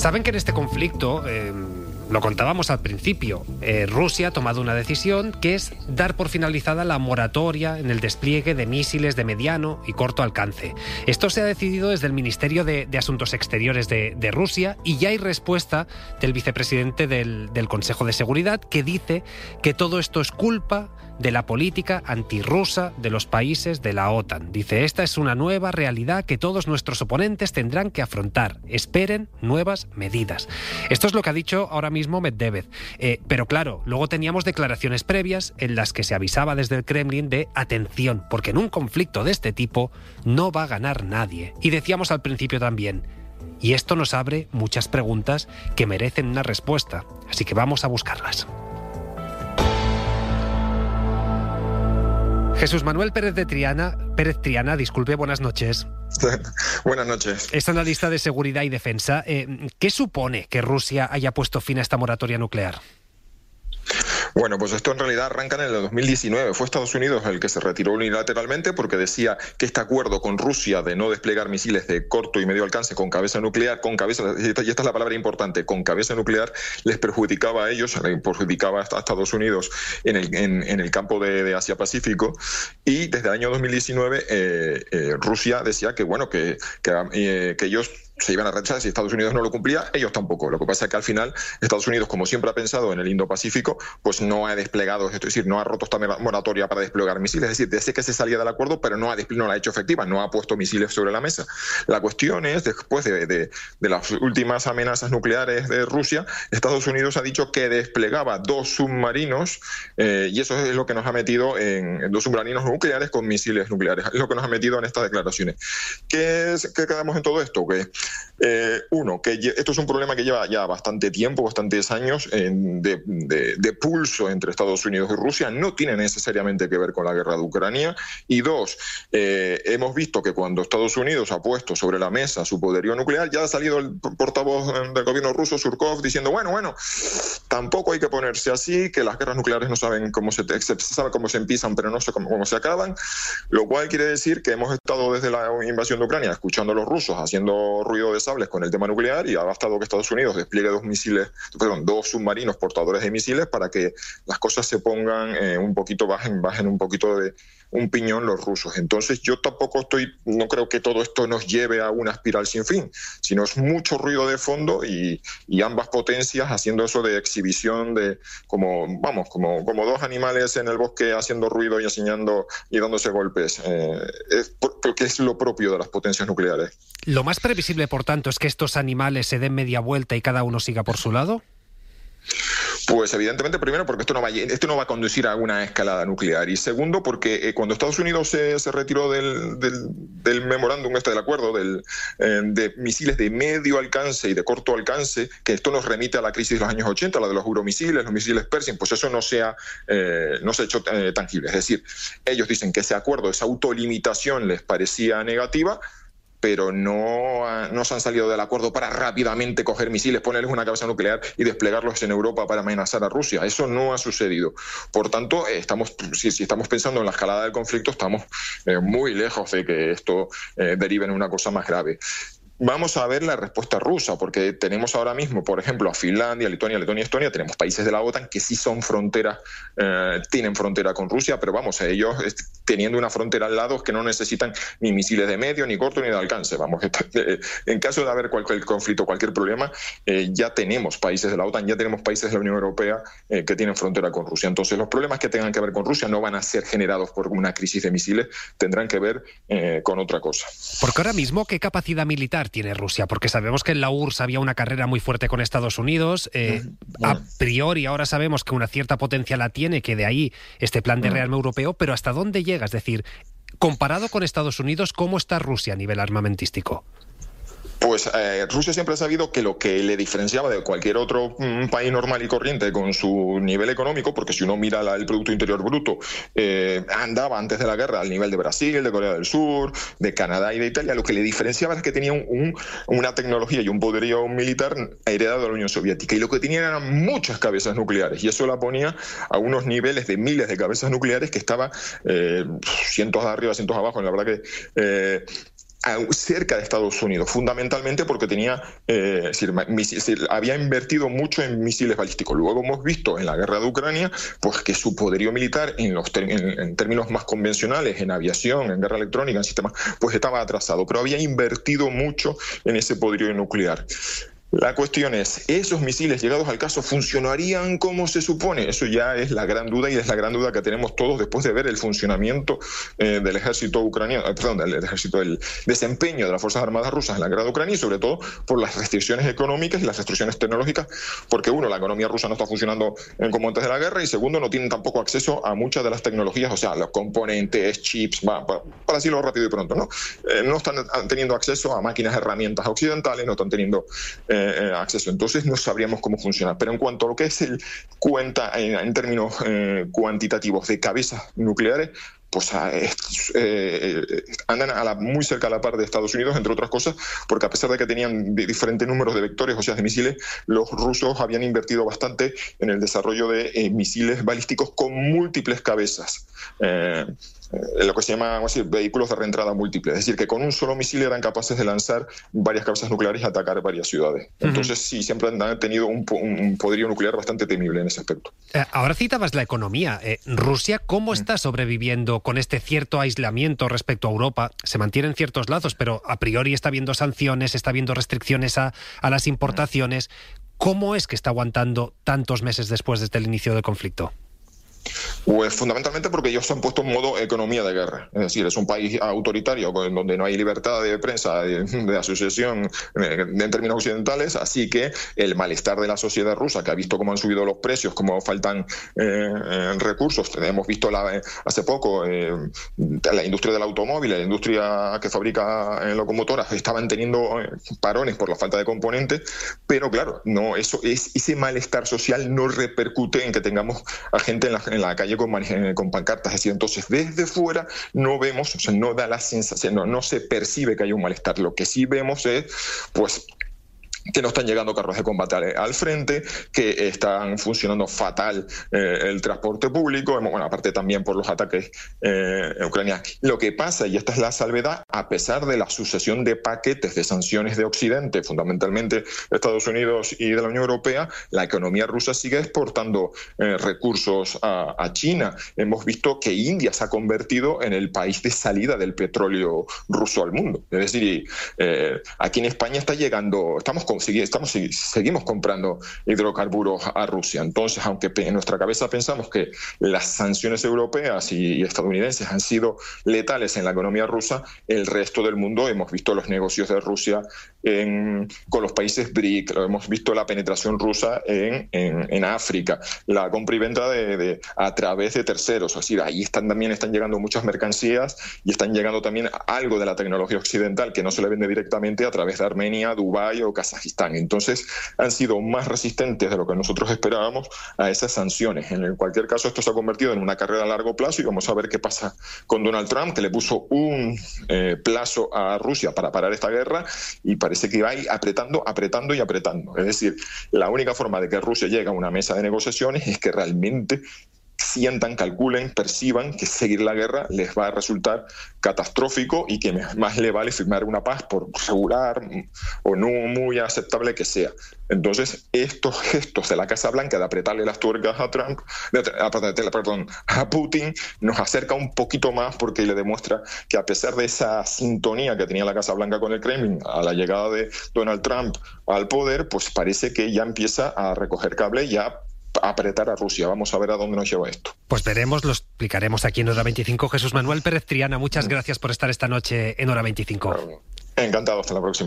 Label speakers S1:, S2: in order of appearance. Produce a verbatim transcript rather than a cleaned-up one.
S1: Saben que en este conflicto, eh, lo contábamos al principio, eh, Rusia ha tomado una decisión que es dar por finalizada la moratoria en el despliegue de misiles de mediano y corto alcance. Esto se ha decidido desde el Ministerio de, de Asuntos Exteriores de, de Rusia y ya hay respuesta del vicepresidente del, del Consejo de Seguridad que dice que todo esto es culpa de la política antirrusa de los países de la OTAN. Dice, esta es una nueva realidad que todos nuestros oponentes tendrán que afrontar. Esperen nuevas medidas. Esto es lo que ha dicho ahora mismo Medvedev. Eh, pero claro, luego teníamos declaraciones previas en las que se avisaba desde el Kremlin de atención, porque en un conflicto de este tipo no va a ganar nadie. Y decíamos al principio también, y esto nos abre muchas preguntas que merecen una respuesta. Así que vamos a buscarlas. Jesús Manuel Pérez de Triana, Pérez Triana, disculpe, buenas noches.
S2: Buenas noches.
S1: Es analista de seguridad y defensa. Eh, ¿Qué supone que Rusia haya puesto fin a esta moratoria nuclear?
S2: Bueno, pues esto en realidad arranca en el dos mil diecinueve. Fue Estados Unidos el que se retiró unilateralmente porque decía que este acuerdo con Rusia de no desplegar misiles de corto y medio alcance con cabeza nuclear, con cabeza, y esta es la palabra importante, con cabeza nuclear, les perjudicaba a ellos, les perjudicaba a Estados Unidos en el, en, en el campo de, de Asia-Pacífico. Y desde el año dos mil diecinueve eh, eh, Rusia decía que, bueno, que, que, eh, que ellos se iban a rechazar. Si Estados Unidos no lo cumplía, ellos tampoco. Lo que pasa es que al final Estados Unidos, como siempre ha pensado en el Indo-Pacífico, pues no ha desplegado, es decir, no ha roto esta moratoria para desplegar misiles. Es decir, desde que se salía del acuerdo, pero no, ha, no la ha hecho efectiva, no ha puesto misiles sobre la mesa. La cuestión es, después de, de, de las últimas amenazas nucleares de Rusia, Estados Unidos ha dicho que desplegaba dos submarinos, eh, y eso es lo que nos ha metido en, en dos submarinos nucleares con misiles nucleares. Es lo que nos ha metido en estas declaraciones. ¿Qué, es, qué quedamos en todo esto? Que Eh, uno, que esto es un problema que lleva ya bastante tiempo, bastantes años eh, de, de, de pulso entre Estados Unidos y Rusia, no tiene necesariamente que ver con la guerra de Ucrania. Y dos, eh, hemos visto que cuando Estados Unidos ha puesto sobre la mesa su poderío nuclear, ya ha salido el portavoz del gobierno ruso, Surkov, diciendo, bueno, bueno, tampoco hay que ponerse así, que las guerras nucleares no saben cómo se, se sabe cómo se empiezan, pero no sé cómo, cómo se acaban, lo cual quiere decir que hemos estado desde la invasión de Ucrania escuchando a los rusos haciendo ruido de sables con el tema nuclear y ha bastado que Estados Unidos despliegue dos misiles, perdón, dos submarinos portadores de misiles para que las cosas se pongan eh, un poquito, bajen, bajen un poquito de un piñón los rusos. Entonces yo tampoco estoy, no creo que todo esto nos lleve a una espiral sin fin, sino es mucho ruido de fondo y, y ambas potencias haciendo eso de exhibición de como, vamos, como, como dos animales en el bosque haciendo ruido y enseñando y dándose golpes. Eh, es porque es lo propio de las potencias nucleares.
S1: ¿Lo más previsible, por tanto, es que estos animales se den media vuelta y cada uno siga por su lado?
S2: Pues evidentemente, primero, porque esto no va, esto no va a conducir a una escalada nuclear. Y segundo, porque eh, cuando Estados Unidos se, se retiró del, del, del memorándum este del acuerdo del, eh, de misiles de medio alcance y de corto alcance, que esto nos remite a la crisis de los años ochenta, la de los euromisiles, los misiles Pershing, pues eso no se ha, eh, no se ha hecho eh, tangible. Es decir, ellos dicen que ese acuerdo, esa autolimitación les parecía negativa, pero no, no se han salido del acuerdo para rápidamente coger misiles, ponerles una cabeza nuclear y desplegarlos en Europa para amenazar a Rusia. Eso no ha sucedido. Por tanto, estamos, si, si estamos pensando en la escalada del conflicto, estamos eh, muy lejos de que esto eh, derive en una cosa más grave. Vamos a ver la respuesta rusa, porque tenemos ahora mismo, por ejemplo, a Finlandia, Lituania, Letonia y Estonia, tenemos países de la OTAN que sí son fronteras, eh, tienen frontera con Rusia, pero vamos, a ellos teniendo una frontera al lado que no necesitan ni misiles de medio, ni corto, ni de alcance. Vamos, en caso de haber cualquier conflicto, cualquier problema, eh, ya tenemos países de la OTAN, ya tenemos países de la Unión Europea eh, que tienen frontera con Rusia. Entonces, los problemas que tengan que ver con Rusia no van a ser generados por una crisis de misiles, tendrán que ver eh, con otra cosa.
S1: Porque ahora mismo, ¿qué capacidad militar tiene Rusia? Porque sabemos que en la U R S S había una carrera muy fuerte con Estados Unidos. Eh, a priori ahora sabemos que una cierta potencia la tiene, que de ahí este plan de rearme europeo, pero ¿hasta dónde llega? Es decir, comparado con Estados Unidos, ¿cómo está Rusia a nivel armamentístico?
S2: Pues eh, Rusia siempre ha sabido que lo que le diferenciaba de cualquier otro mm, país normal y corriente con su nivel económico, porque si uno mira la, el Producto Interior Bruto, eh, andaba antes de la guerra al nivel de Brasil, de Corea del Sur, de Canadá y de Italia, lo que le diferenciaba es que tenía un, un, una tecnología y un poderío militar heredado de la Unión Soviética, y lo que tenía eran muchas cabezas nucleares, y eso la ponía a unos niveles de miles de cabezas nucleares que estaba eh, cientos arriba, cientos abajo, la verdad que... Eh, cerca de Estados Unidos, fundamentalmente porque tenía, eh, es decir, misil, es decir, había invertido mucho en misiles balísticos. Luego hemos visto en la guerra de Ucrania pues que su poderío militar en, los ter- en, en términos más convencionales, en aviación, en guerra electrónica, en sistemas, pues estaba atrasado, pero había invertido mucho en ese poderío nuclear. La cuestión es, ¿esos misiles llegados al caso funcionarían como se supone? Eso ya es la gran duda y es la gran duda que tenemos todos después de ver el funcionamiento eh, del ejército ucraniano, eh, perdón, del ejército, del desempeño de las Fuerzas Armadas rusas en la guerra de Ucrania y sobre todo por las restricciones económicas y las restricciones tecnológicas, porque uno, la economía rusa no está funcionando eh, como antes de la guerra y segundo, no tienen tampoco acceso a muchas de las tecnologías, o sea, los componentes, chips, va, para, para decirlo rápido y pronto, ¿no? Eh, no están teniendo acceso a máquinas, herramientas occidentales, no están teniendo Eh, Eh, acceso, entonces no sabríamos cómo funciona. Pero en cuanto a lo que es el cuenta en, en términos eh, cuantitativos de cabezas nucleares, pues eh, eh, andan a la, muy cerca a la par de Estados Unidos, entre otras cosas, porque a pesar de que tenían diferentes números de vectores, o sea, de misiles, los rusos habían invertido bastante en el desarrollo de eh, misiles balísticos con múltiples cabezas. Eh, Eh, lo que se llama decir, vehículos de reentrada múltiples, es decir, que con un solo misil eran capaces de lanzar varias cabezas nucleares y atacar varias ciudades. Entonces, uh-huh. sí, siempre han tenido un, un poderío nuclear bastante temible en ese aspecto.
S1: Eh, ahora citabas la economía. Eh, Rusia, ¿cómo está sobreviviendo con este cierto aislamiento respecto a Europa? Se mantienen ciertos lazos, pero a priori está habiendo sanciones, está habiendo restricciones a, a las importaciones. ¿Cómo es que está aguantando tantos meses después desde el inicio del conflicto?
S2: Pues fundamentalmente porque ellos se han puesto en modo economía de guerra. Es decir, es un país autoritario donde no hay libertad de prensa, de, de asociación en términos occidentales, así que el malestar de la sociedad rusa, que ha visto cómo han subido los precios, cómo faltan eh, recursos. Hemos visto la, hace poco eh, la industria del automóvil, la industria que fabrica eh, locomotoras, estaban teniendo eh, parones por la falta de componentes, pero claro, no, eso es, ese malestar social no repercute en que tengamos a gente en la, en la calle con, con pancartas, es decir, entonces desde fuera no vemos, o sea, no da la sensación, no, no se percibe que haya un malestar. Lo que sí vemos es, pues, que no están llegando carros de combate al, al frente, que están funcionando fatal eh, el transporte público, bueno, aparte también por los ataques eh, ucranianos. Lo que pasa, y esta es la salvedad, a pesar de la sucesión de paquetes de sanciones de Occidente, fundamentalmente Estados Unidos y de la Unión Europea, la economía rusa sigue exportando eh, recursos a, a China. Hemos visto que India se ha convertido en el país de salida del petróleo ruso al mundo. Es decir, eh, aquí en España está llegando, estamos con Estamos, seguimos comprando hidrocarburos a Rusia. Entonces, aunque en nuestra cabeza pensamos que las sanciones europeas y estadounidenses han sido letales en la economía rusa, el resto del mundo hemos visto los negocios de Rusia en, con los países B R I C, hemos visto la penetración rusa en, en, en África, la compra y venta de, de, a través de terceros. Es decir, ahí están, también están llegando muchas mercancías y están llegando también algo de la tecnología occidental que no se le vende directamente a través de Armenia, Dubái o Kazajistán. Entonces han sido más resistentes de lo que nosotros esperábamos a esas sanciones. En cualquier caso, esto se ha convertido en una carrera a largo plazo y vamos a ver qué pasa con Donald Trump, que le puso un eh, plazo a Rusia para parar esta guerra y parece que va a ir apretando, apretando y apretando. Es decir, la única forma de que Rusia llegue a una mesa de negociaciones es que realmente sientan, calculen, perciban que seguir la guerra les va a resultar catastrófico y que más le vale firmar una paz, por regular o no muy aceptable que sea. Entonces, estos gestos de la Casa Blanca de apretarle las tuercas a Trump, de, de, perdón, a Putin, nos acerca un poquito más porque le demuestra que a pesar de esa sintonía que tenía la Casa Blanca con el Kremlin a la llegada de Donald Trump al poder, pues parece que ya empieza a recoger cable y a apretar a Rusia. Vamos a ver a dónde nos lleva esto.
S1: Pues veremos, lo explicaremos aquí en Hora veinticinco. Jesús Manuel Pérez Triana, muchas gracias por estar esta noche en Hora veinticinco.
S2: Encantado, hasta la próxima.